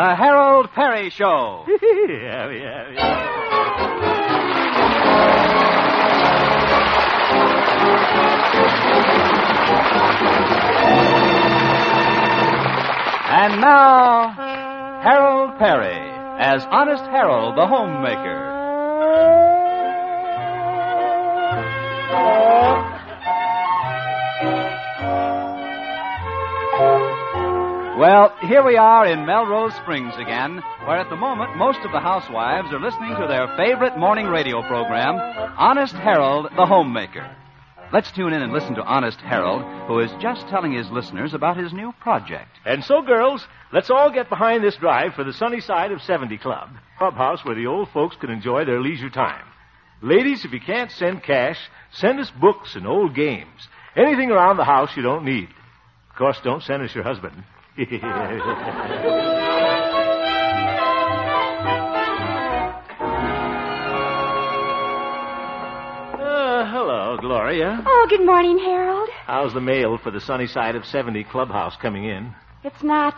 The Harold Perry Show. And now, Harold Perry as Honest Harold the Homemaker. Well, here we are in Melrose Springs again, where at the moment most of the housewives are listening to their favorite morning radio program, Honest Harold the Homemaker. Let's tune in and listen to Honest Harold, who is just telling his listeners about his new project. And so, girls, let's all get behind this drive for the Sunny Side of 70 Clubhouse where the old folks can enjoy their leisure time. Ladies, if you can't send cash, send us books and old games. Anything around the house you don't need. Of course, don't send us your husband. Hello, Gloria. Oh, good morning, Harold. How's the mail for the Sunny Side of 70 Clubhouse coming in? It's not.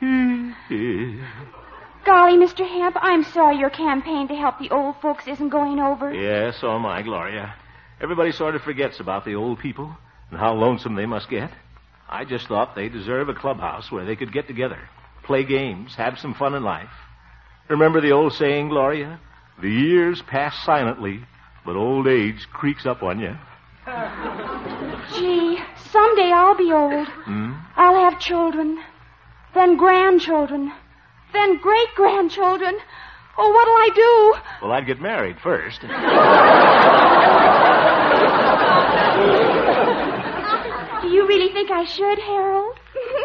Golly, Mr. Hemp, I'm sorry your campaign to help the old folks isn't going over. Yeah, so am I, Gloria. Everybody sort of forgets about the old people and how lonesome they must get. I just thought they deserve a clubhouse where they could get together, play games, have some fun in life. Remember the old saying, Gloria? The years pass silently, but old age creeps up on you. Gee, someday I'll be old. I'll have children, then grandchildren, then great-grandchildren. Oh, what'll I do? Well, I'd get married first. Do you really think I should, Harold?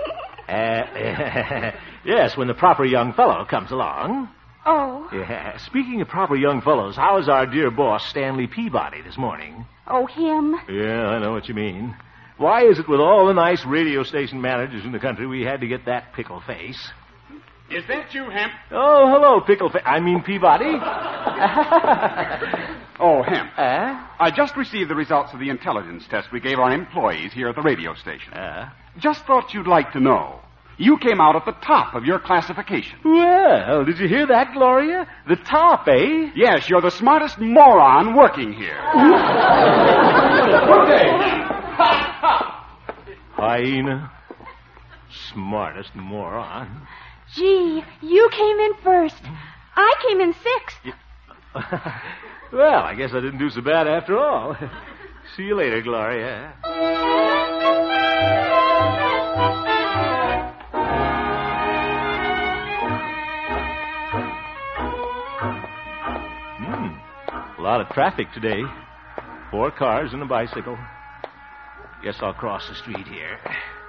Yes, when the proper young fellow comes along. Oh. Yeah. Speaking of proper young fellows, how is our dear boss, Stanley Peabody, this morning? Oh, him? Yeah, I know what you mean. Why is it with all the nice radio station managers in the country we had to get that pickle face? Is that you, Hemp? Oh, hello, Peabody. Oh, Hemp. I just received the results of the intelligence test we gave our employees here at the radio station. Just thought you'd like to know. You came out at the top of your classification. Well, did you hear that, Gloria? The top, eh? Yes, you're the smartest moron working here. Good day. Hyena. Smartest moron. Gee, you came in first. I came in sixth. Well, I guess I didn't do so bad after all. See you later, Gloria. A lot of traffic today. 4 cars and a bicycle. Guess I'll cross the street here.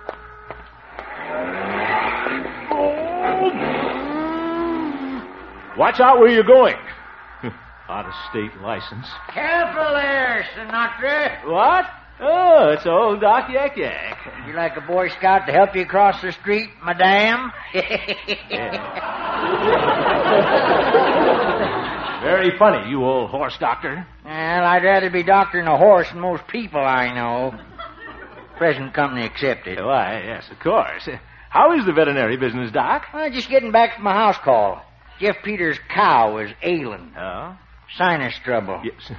Watch out where you're going. Out-of-state license. Careful there, Sinatra. What? Oh, it's old Doc Yak Yak. You like a Boy Scout to help you cross the street, madame? Very funny, you old horse doctor. Well, I'd rather be doctoring a horse than most people I know. Present company accepted. Why, yes, of course. How is the veterinary business, Doc? Well, just getting back from my house call. Jeff Peters' cow is ailing. Oh? Sinus trouble. Yes.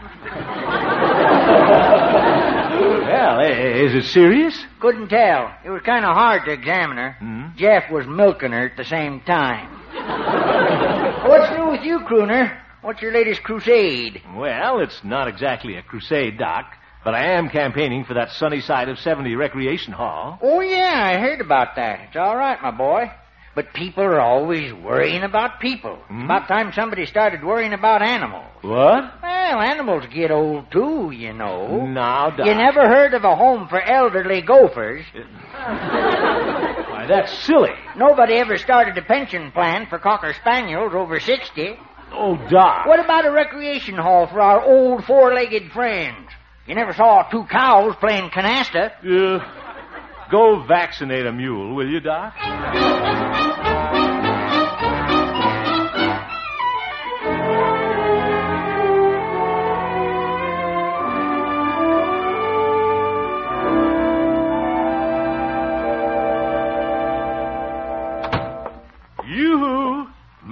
Well, is it serious? Couldn't tell. It was kind of hard to examine her. Jeff was milking her at the same time. What's new with you, crooner? What's your latest crusade? Well, it's not exactly a crusade, Doc, but I am campaigning for that Sunny Side of 70 Recreation Hall. Oh, yeah, I heard about that. It's all right, my boy. But people are always worrying about people. It's about time somebody started worrying about animals. What? Well, animals get old, too, you know. Now, Doc. You never heard of a home for elderly gophers? Why, that's silly. Nobody ever started a pension plan for Cocker Spaniels over 60. Oh, Doc. What about a recreation hall for our old 4-legged friends? You never saw 2 cows playing canasta. Go vaccinate a mule, will you, Doc? Yoo-hoo!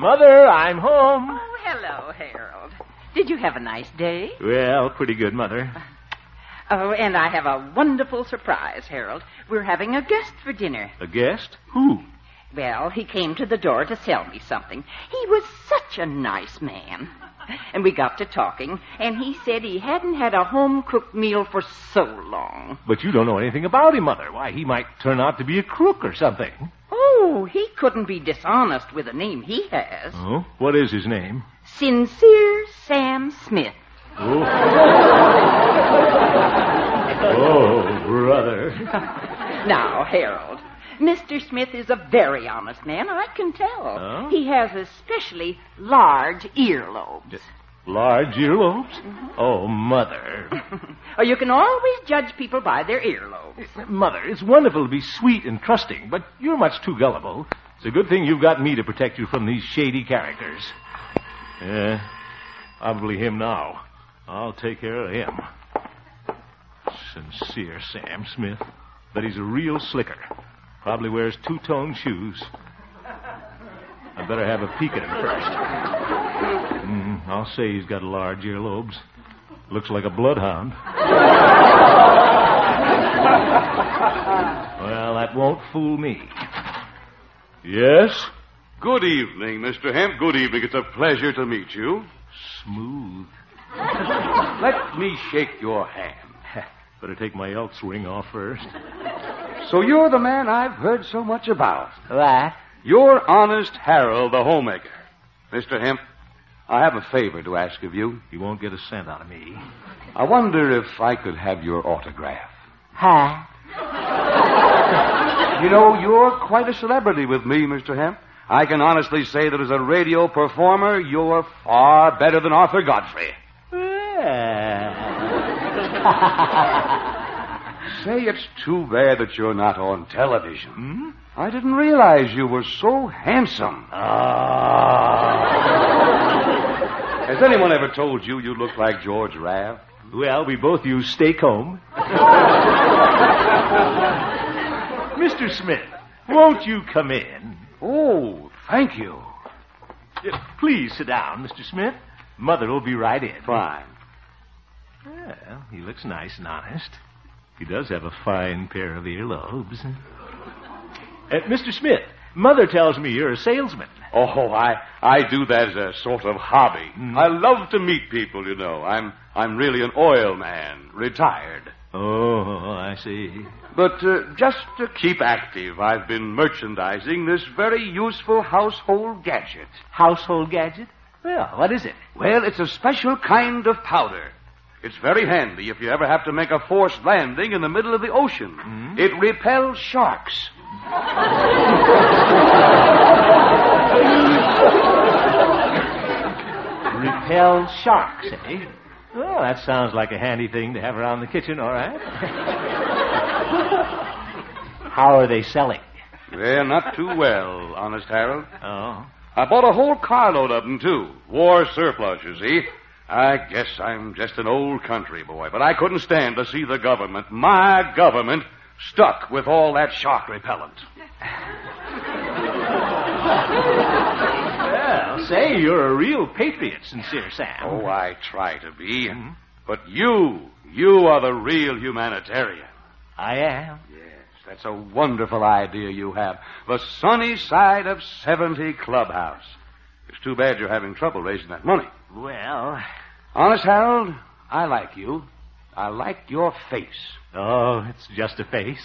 Mother, I'm home. Oh, hello, Harold. Did you have a nice day? Well, pretty good, Mother. Oh, and I have a wonderful surprise, Harold. We're having a guest for dinner. A guest? Who? Well, he came to the door to sell me something. He was such a nice man. And we got to talking, and he said he hadn't had a home-cooked meal for so long. But you don't know anything about him, Mother. Why, he might turn out to be a crook or something. Oh, he couldn't be dishonest with the name he has. Oh? What is his name? Sincere Sam Smith. Oh. Oh, brother. Now, Harold, Mr. Smith is a very honest man, I can tell. Oh? He has especially large earlobes. Large earlobes? Mm-hmm. Oh, Mother. Oh, you can always judge people by their earlobes. Mother, it's wonderful to be sweet and trusting, but you're much too gullible. It's a good thing you've got me to protect you from these shady characters. Yeah, probably him now. I'll take care of him. Sincere Sam Smith. But he's a real slicker. Probably wears two-tone shoes. I'd better have a peek at him first. I'll say he's got large earlobes. Looks like a bloodhound. Well, that won't fool me. Yes? Good evening, Mr. Hemp. Good evening. It's a pleasure to meet you. Smooth. Let me shake your hand. Better take my Elks ring off first. So you're the man I've heard so much about. What? You're Honest Harold, the homemaker. Mr. Hemp, I have a favor to ask of you. You won't get a cent out of me. I wonder if I could have your autograph. Huh? You know, you're quite a celebrity with me, Mr. Hemp. I can honestly say that as a radio performer, you're far better than Arthur Godfrey. Say, it's too bad that you're not on television. I didn't realize you were so handsome. Has anyone ever told you you look like George Raft? Well, we both use Stay Comb. Mr. Smith, won't you come in? Oh, thank you. Please sit down, Mr. Smith. Mother will be right in. Fine. Well, he looks nice and honest. He does have a fine pair of earlobes. Mr. Smith, Mother tells me you're a salesman. Oh, I do that as a sort of hobby. I love to meet people, you know. I'm really an oil man, retired. Oh, I see. But just to keep active, I've been merchandising this very useful household gadget. Household gadget? Well, what is it? Well, it's a special kind of powder. It's very handy if you ever have to make a forced landing in the middle of the ocean. It repels sharks. Repel sharks, eh? Well, that sounds like a handy thing to have around the kitchen, all right. How are they selling? Well, not too well, Honest Harold. Oh. I bought a whole carload of them, too. War surplus, you see. I guess I'm just an old country boy, but I couldn't stand to see the government, my government, stuck with all that shark repellent. Well, say, you're a real patriot, Sincere Sam. Oh, I try to be. But you are the real humanitarian. I am. Yes, that's a wonderful idea you have. The sunny side of 70 Clubhouse. It's too bad you're having trouble raising that money. Well... Honest, Harold, I like you. I like your face. Oh, it's just a face.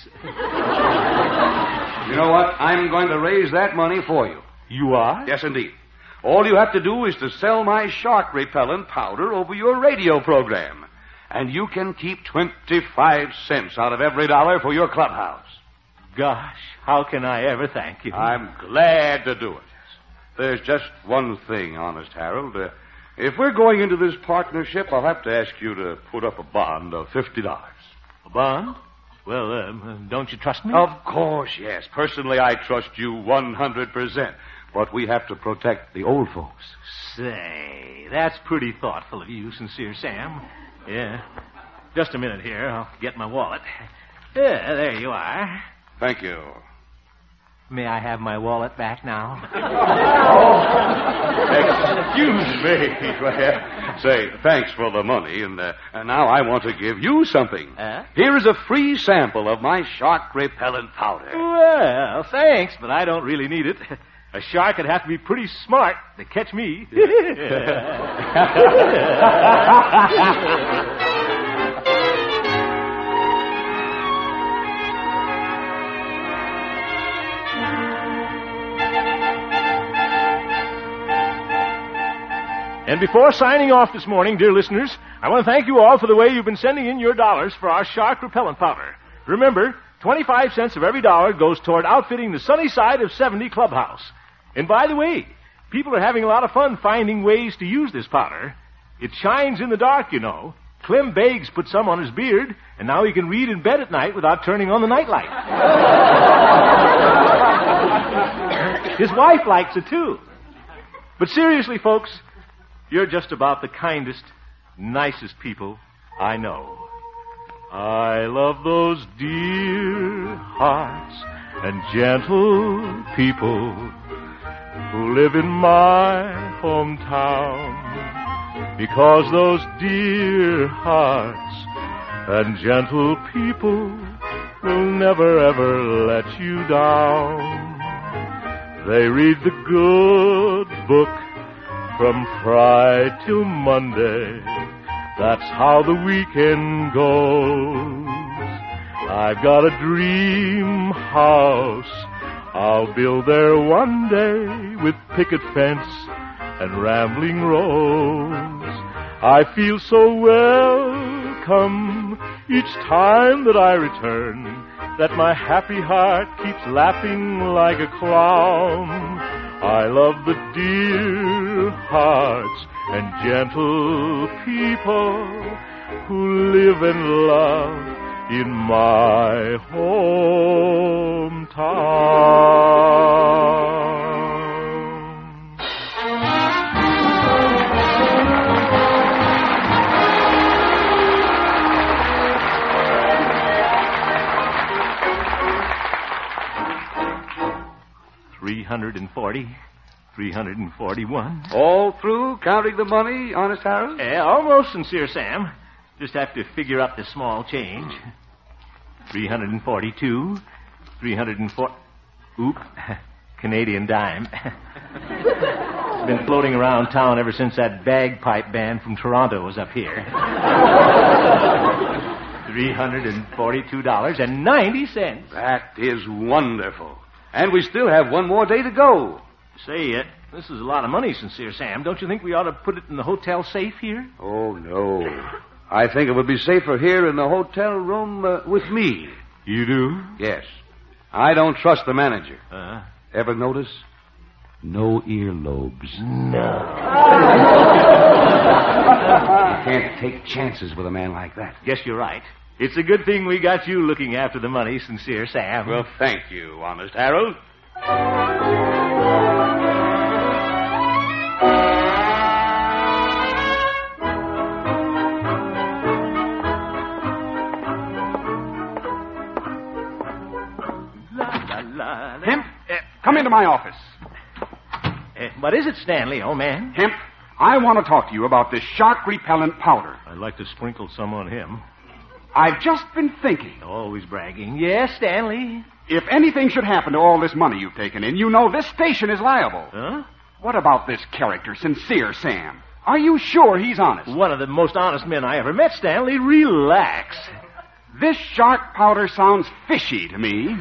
You know what? I'm going to raise that money for you. You are? Yes, indeed. All you have to do is to sell my shark repellent powder over your radio program. And you can keep 25 cents out of every dollar for your clubhouse. Gosh, how can I ever thank you? I'm glad to do it. There's just one thing, Honest Harold. If we're going into this partnership, I'll have to ask you to put up a bond of $50. A bond? Well, don't you trust me? Of course, yes. Personally, I trust you 100%. But we have to protect the old folks. Say, that's pretty thoughtful of you, Sincere Sam. Yeah. Just a minute here. I'll get my wallet. Yeah, there you are. Thank you. May I have my wallet back now? Excuse me. Well, say, thanks for the money, and now I want to give you something. Here is a free sample of my shark repellent powder. Well, thanks, but I don't really need it. A shark would have to be pretty smart to catch me. And before signing off this morning, dear listeners, I want to thank you all for the way you've been sending in your dollars for our shark repellent powder. Remember, 25 cents of every dollar goes toward outfitting the sunny side of 70 Clubhouse. And by the way, people are having a lot of fun finding ways to use this powder. It shines in the dark, you know. Clem Beggs put some on his beard, and now he can read in bed at night without turning on the nightlight. His wife likes it, too. But seriously, folks, you're just about the kindest, nicest people I know. I love those dear hearts and gentle people who live in my hometown, because those dear hearts and gentle people will never ever let you down. They read the good book from Friday till Monday. That's how the weekend goes. I've got a dream house I'll build there one day, with picket fence and rambling rose. I feel so welcome each time that I return, that my happy heart keeps laughing like a clown. I love the dear hearts and gentle people who live and love in my hometown. $340, $341. All through counting the money, Honest Harold? Almost, Sincere Sam. Just have to figure up the small change. 342, 304. Oop, Canadian dime. It's been floating around town ever since that bagpipe band from Toronto was up here. $342.90. That is wonderful. And we still have one more day to go. Say it. This is a lot of money, Sincere Sam. Don't you think we ought to put it in the hotel safe here? Oh, no. I think it would be safer here in the hotel room with me. You do? Yes. I don't trust the manager. Ever notice? No earlobes. No. You can't take chances with a man like that. Guess you're right. It's a good thing we got you looking after the money, Sincere Sam. Well, thank you, Honest Harold. Hemp, come into my office. What is it, Stanley, old man? Hemp, I want to talk to you about this shark repellent powder. I'd like to sprinkle some on him. I've just been thinking. Always bragging. Yes, Stanley. If anything should happen to all this money you've taken in, you know this station is liable. Huh? What about this character, Sincere Sam? Are you sure he's honest? One of the most honest men I ever met, Stanley. Relax. This shark powder sounds fishy to me.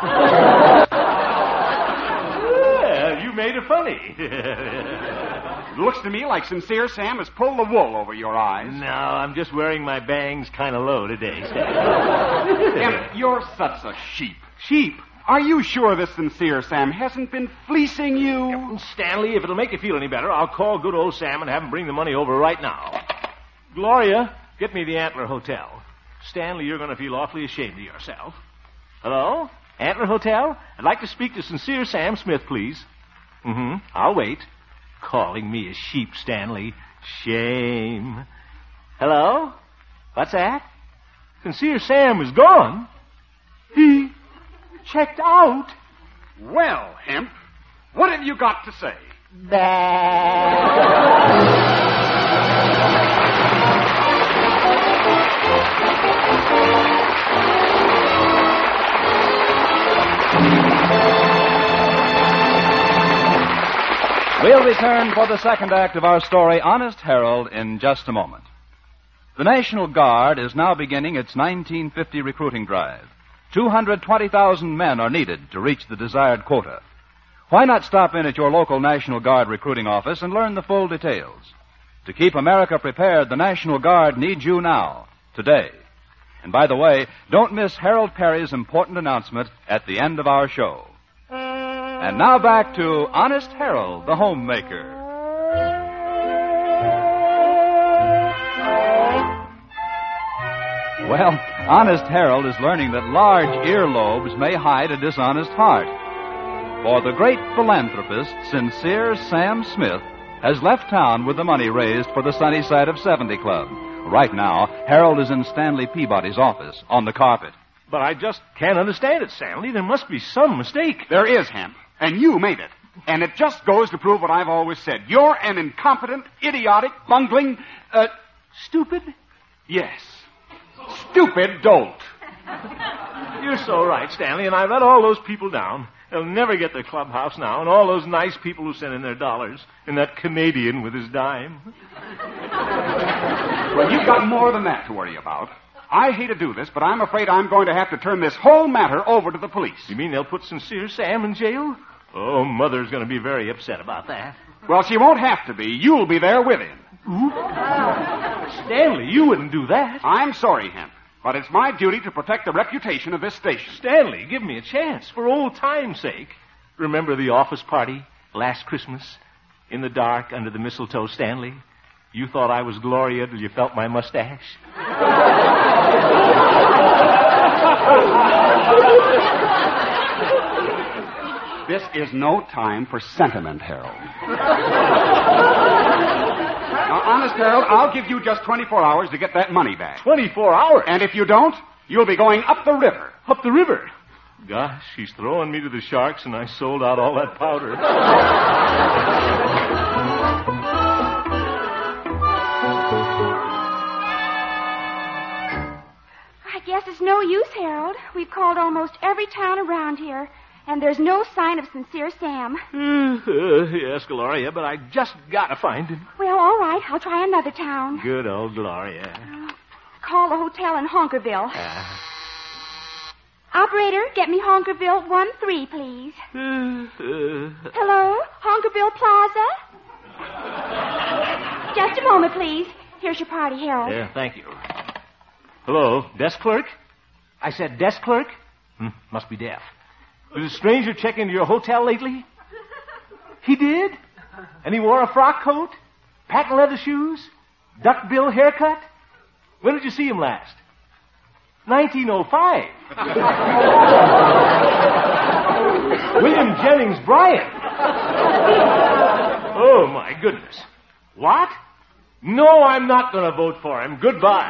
Well, you made it funny. It looks to me like Sincere Sam has pulled the wool over your eyes. No, I'm just wearing my bangs kind of low today, Stanley. Imp, you're such a sheep. Sheep? Are you sure this Sincere Sam hasn't been fleecing you? Stanley, if it'll make you feel any better, I'll call good old Sam and have him bring the money over right now. Gloria, get me the Antler Hotel. Stanley, you're going to feel awfully ashamed of yourself. Hello? Antler Hotel? I'd like to speak to Sincere Sam Smith, please. I'll wait. Calling me a sheep, Stanley. Shame. Hello? What's that? Sincere Sam is gone. He checked out. Well, Hemp, what have you got to say? We'll return for the second act of our story, Honest Harold, in just a moment. The National Guard is now beginning its 1950 recruiting drive. 220,000 men are needed to reach the desired quota. Why not stop in at your local National Guard recruiting office and learn the full details? To keep America prepared, the National Guard needs you now, today. And by the way, don't miss Harold Perry's important announcement at the end of our show. And now back to Honest Harold, the homemaker. Well, Honest Harold is learning that large earlobes may hide a dishonest heart. For the great philanthropist, Sincere Sam Smith, has left town with the money raised for the Sunny Side of 70 Club. Right now, Harold is in Stanley Peabody's office on the carpet. But I just can't understand it, Stanley. There must be some mistake. There is, Hemp, and you made it. And it just goes to prove what I've always said. You're an incompetent, idiotic, bungling, Stupid? yes, stupid dolt. You're so right, Stanley, and I let all those people down. They'll never get their clubhouse now, and all those nice people who sent in their dollars, and that Canadian with his dime. Well, you've got more than that to worry about. I hate to do this, but I'm afraid I'm going to have to turn this whole matter over to the police. You mean they'll put Sincere Sam in jail? Oh, Mother's going to be very upset about that. Well, she won't have to be. You'll be there with him. Stanley, you wouldn't do that. I'm sorry, Hemp, but it's my duty to protect the reputation of this station. Stanley, give me a chance, for old time's sake. Remember the office party last Christmas? In the dark, under the mistletoe, Stanley? You thought I was Gloria till you felt my mustache? This is no time for sentiment, Harold. Now, honest, Harold, I'll give you just 24 hours to get that money back. 24 hours? And if you don't, you'll be going up the river. Up the river? Gosh, she's throwing me to the sharks, and I sold out all that powder. I guess it's no use, Harold. We've called almost every town around here, and there's no sign of Sincere Sam. Yes, Gloria, but I just got to find him. Well, all right. I'll try another town. Good old Gloria. Call the hotel in Honkerville. Operator, get me Honkerville 1-3, please. Hello? Honkerville Plaza? Just a moment, please. Here's your party, Harold. Yeah, thank you. Hello, desk clerk? I said desk clerk? Must be deaf. Did a stranger check into your hotel lately? He did? And he wore a frock coat? Patent leather shoes? Duckbill haircut? When did you see him last? 1905. William Jennings Bryan. Oh, my goodness. What? No, I'm not going to vote for him. Goodbye.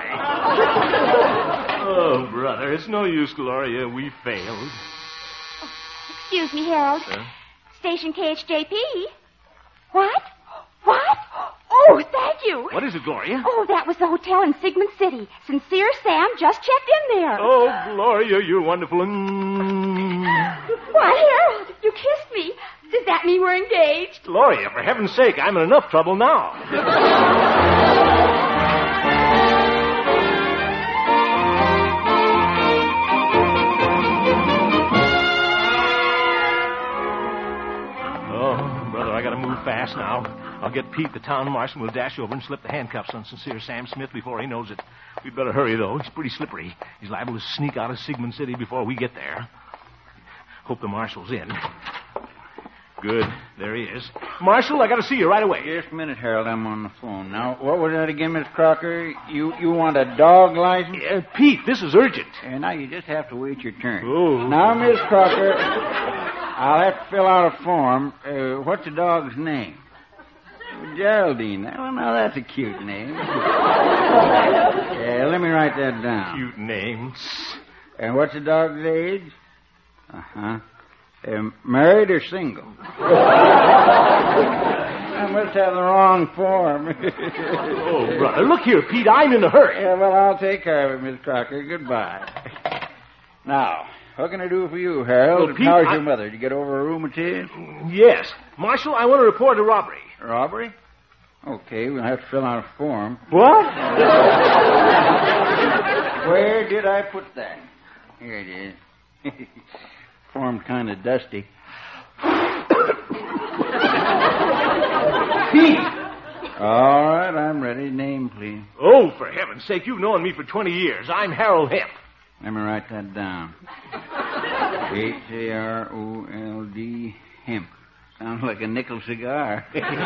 Oh, brother, it's no use, Gloria. We failed. Excuse me, Harold. Station KHJP. What? What? Oh, thank you. What is it, Gloria? Oh, that was the hotel in Sigmund City. Sincere Sam just checked in there. Oh, Gloria, you're wonderful. Why, Harold, you kissed me. Does that mean we're engaged? Gloria, for heaven's sake, I'm in enough trouble now. I gotta move fast now. I'll get Pete, the town marshal, and we'll dash over and slip the handcuffs on Sincere Sam Smith before he knows it. We'd better hurry, though. He's pretty slippery. He's liable to sneak out of Sigmund City before we get there. Hope the marshal's in. Good. There he is. Marshal, I gotta see you right away. Just a minute, Harold. I'm on the phone. Now, what was that again, Miss Crocker? You want a dog license? Pete, this is urgent. Now you just have to wait your turn. Oh. Now, Miss Crocker, I'll have to fill out a form. What's the dog's name? Geraldine. Well, now that's a cute name. Let me write that down. Cute name. And what's the dog's age? Uh-huh. Married or single? I must have the wrong form. Oh, brother, look here, Pete. I'm in a hurry. Yeah, well, I'll take care of it, Miss Crocker. Goodbye. Now, what can I do for you, Harold? Well, Pete, how's your mother? Did you get over her rheumatism? Yes. Marshal, I want to report a robbery. Robbery? Okay, we'll have to fill out a form. What? Where did I put that? Here it is. Form's kind of dusty. Pete! All right, I'm ready. Name, please. Oh, for heaven's sake, you've known me for 20 years. I'm Harold Hemp. Let me write that down. Harold Hemp. Sounds like a nickel cigar.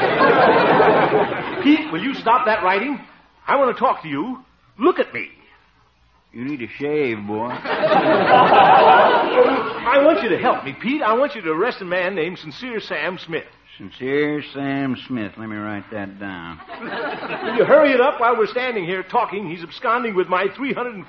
Pete, will you stop that writing? I want to talk to you. Look at me. You need a shave, boy. I want you to help me, Pete. I want you to arrest a man named Sincere Sam Smith. Sincere Sam Smith. Let me write that down. Will you hurry it up while we're standing here talking? He's absconding with my $343.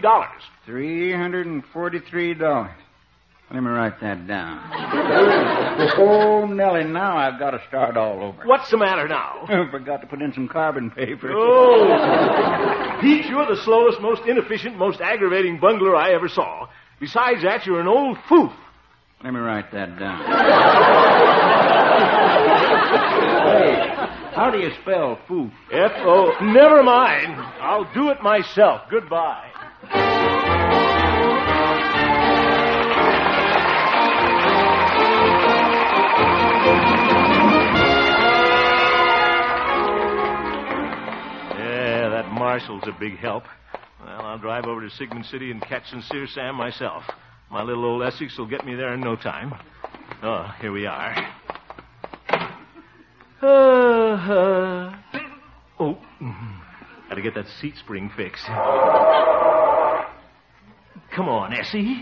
$343. Let me write that down. Oh, Nellie, now I've got to start all over. What's the matter now? I forgot to put in some carbon paper. Oh. Pete, you're the slowest, most inefficient, most aggravating bungler I ever saw. Besides that, you're an old foof. Let me write that down. Hey, how do you spell foof? F-O... Never mind. I'll do it myself. Goodbye. Yeah, that marshal's a big help. Well, I'll drive over to Sigmund City and catch Sincere Sam myself. My little old Essex will get me there in no time. Oh, here we are. Oh, gotta get that seat spring fixed. Come on, Essie.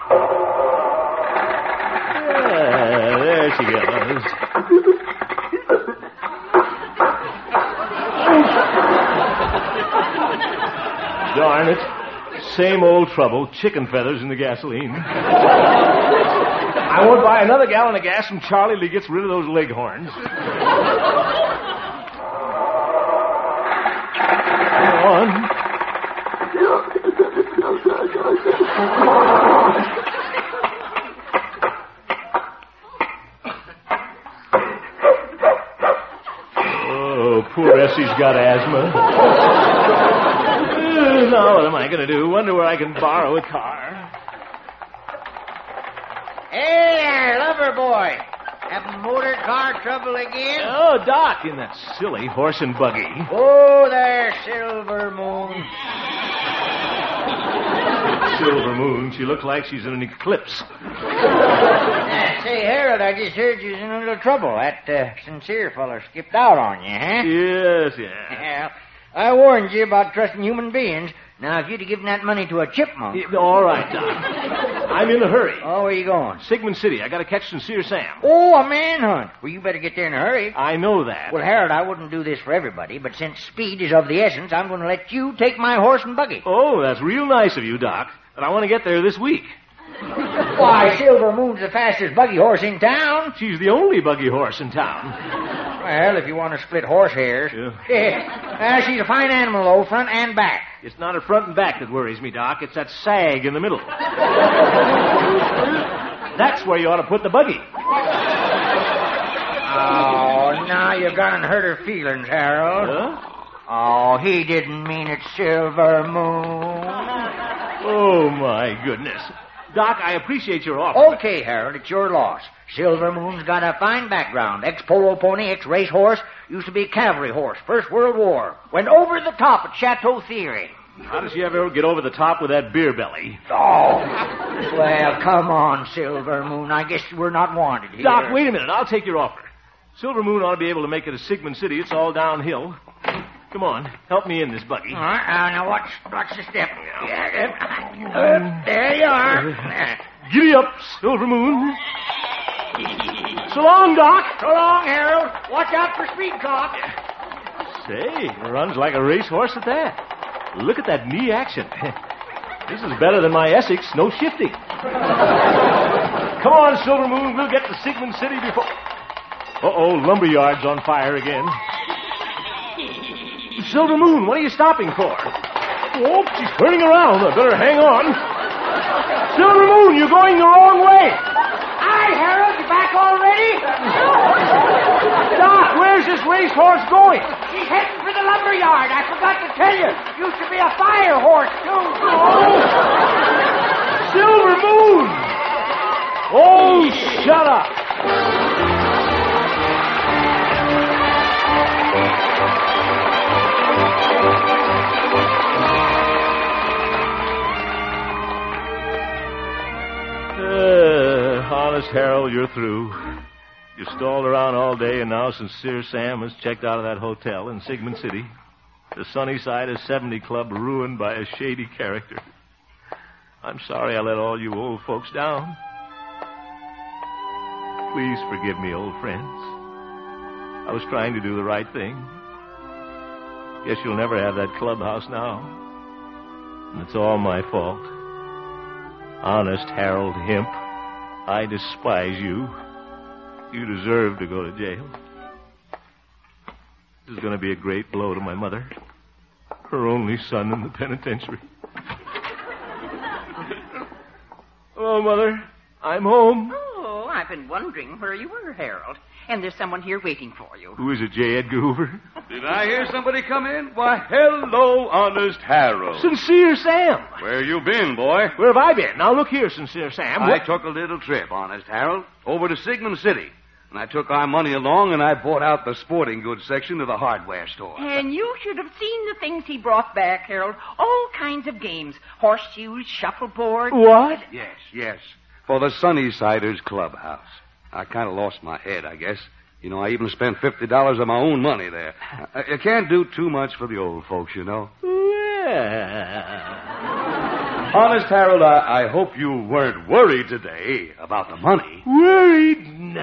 Yeah, there she goes. Darn it. Same old trouble. Chicken feathers in the gasoline. I won't buy another gallon of gas from Charlie till he gets rid of those leghorns. Come on. Oh, poor Essie's got asthma. Now, what am I going to do? Wonder where I can borrow a car. Hey there, lover boy. Having motor car trouble again? Oh, Doc, in that silly horse and buggy. Oh, there, Silver Moon. Silver Moon. She looks like she's in an eclipse. Say, Harold, I just heard you was in a little trouble. That Sincere feller skipped out on you, huh? Yes. Well, I warned you about trusting human beings. Now, if you'd have given that money to a chipmunk... All right, Doc. I'm in a hurry. Oh, where you going? Sigmund City. I got to catch Sincere Sam. Oh, a manhunt. Well, you better get there in a hurry. I know that. Well, Harold, I wouldn't do this for everybody, but since speed is of the essence, I'm going to let you take my horse and buggy. Oh, that's real nice of you, Doc. But I want to get there this week. Why, Silver Moon's the fastest buggy horse in town. She's the only buggy horse in town. Well, if you want to split horse hairs. Yeah. She's a fine animal, though, front and back. It's not her front and back that worries me, Doc. It's that sag in the middle. That's where you ought to put the buggy. Oh, now you've gone and hurt her feelings, Harold. Huh? Oh, he didn't mean it, Silver Moon. Oh, my goodness. Doc, I appreciate your offer. Okay, Harold, it's your loss. Silver Moon's got a fine background. Ex-polo pony, ex-race horse. Used to be a cavalry horse. First World War. Went over the top at Chateau Thierry. How does she ever get over the top with that beer belly? Oh, well, come on, Silver Moon. I guess we're not wanted here. Doc, wait a minute. I'll take your offer. Silver Moon ought to be able to make it to Sigmund City. It's all downhill. Come on, help me in this buggy. All right, now watch the step. There you are. Giddy up, Silver Moon. So long, Doc. So long, Harold. Watch out for speed cop. Say, runs like a racehorse at that. Look at that knee action. This is better than my Essex, no shifting. Come on, Silver Moon. We'll get to Sigmund City before... Uh-oh, lumberyard's on fire again. Silver Moon, what are you stopping for? Oh, she's turning around. I better hang on. Silver Moon, you're going the wrong way. Hi, Harold. You back already? Doc, where's this racehorse going? She's heading for the lumberyard. I forgot to tell you. Used to be a fire horse, too. Oh. Silver Moon! Oh, shut up. Honest Harold, you're through. You stalled around all day, and now Sincere Sam has checked out of that hotel in Sigmund City. The Sunnyside of 70 Club ruined by a shady character. I'm sorry I let all you old folks down. Please forgive me, old friends. I was trying to do the right thing. Guess you'll never have that clubhouse now. And it's all my fault. Honest Harold Hemp, I despise you. You deserve to go to jail. This is going to be a great blow to my mother. Her only son in the penitentiary. Hello, Mother. I'm home. Oh, I've been wondering where you were, Harold. And there's someone here waiting for you. Who is it, J. Edgar Hoover? Did I hear somebody come in? Why, hello, Honest Harold. Sincere Sam. Where you been, boy? Where have I been? Now, look here, Sincere Sam. I took a little trip, Honest Harold, over to Sigmund City. And I took our money along, and I bought out the sporting goods section of the hardware store. And you should have seen the things he brought back, Harold. All kinds of games. Horseshoes, shuffleboard. What? Yes. For the Sunnysiders Clubhouse. I kind of lost my head, I guess. You know, I even spent $50 of my own money there. You can't do too much for the old folks, you know. Yeah. Honest, Harold, I hope you weren't worried today about the money. Worried? No.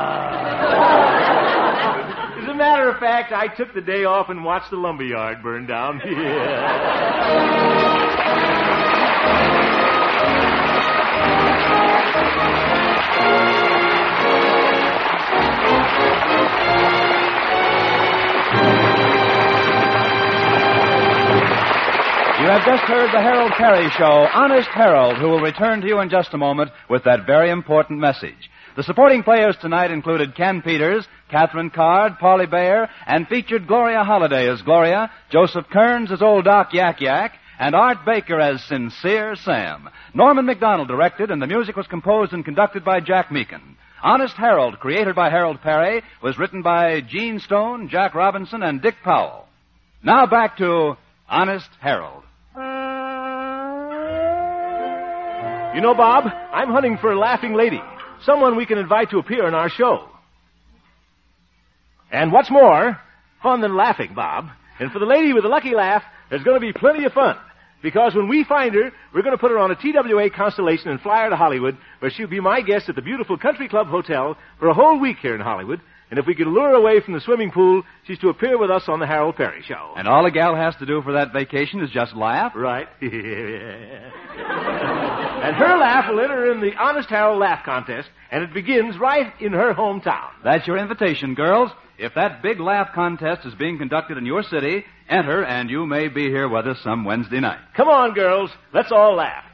As a matter of fact, I took the day off and watched the lumberyard burn down. Yeah. You have just heard the Harold Perry Show, Honest Harold, who will return to you in just a moment with that very important message. The supporting players tonight included Ken Peters, Catherine Card, Paulie Bayer, and featured Gloria Holliday as Gloria, Joseph Kearns as Old Doc Yak Yak, and Art Baker as Sincere Sam. Norman McDonald directed, and the music was composed and conducted by Jack Meakin. Honest Harold, created by Harold Perry, was written by Gene Stone, Jack Robinson, and Dick Powell. Now back to Honest Harold. You know, Bob, I'm hunting for a laughing lady. Someone we can invite to appear in our show. And what's more, fun than laughing, Bob. And for the lady with the lucky laugh, there's going to be plenty of fun. Because when we find her, we're going to put her on a TWA Constellation and fly her to Hollywood, where she'll be my guest at the beautiful Country Club Hotel for a whole week here in Hollywood. And if we can lure her away from the swimming pool, she's to appear with us on the Harold Perry Show. And all a gal has to do for that vacation is just laugh? Right. And her laugh will enter in the Honest Harold Laugh Contest, and it begins right in her hometown. That's your invitation, girls. If that big laugh contest is being conducted in your city, enter, and you may be here with us some Wednesday night. Come on, girls. Let's all laugh.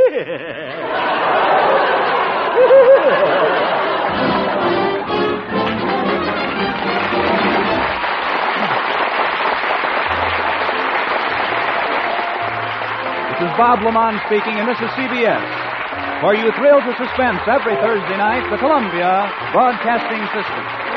This is Bob Lamont speaking, and this is CBS. For you thrill to suspense every Thursday night, the Columbia Broadcasting System.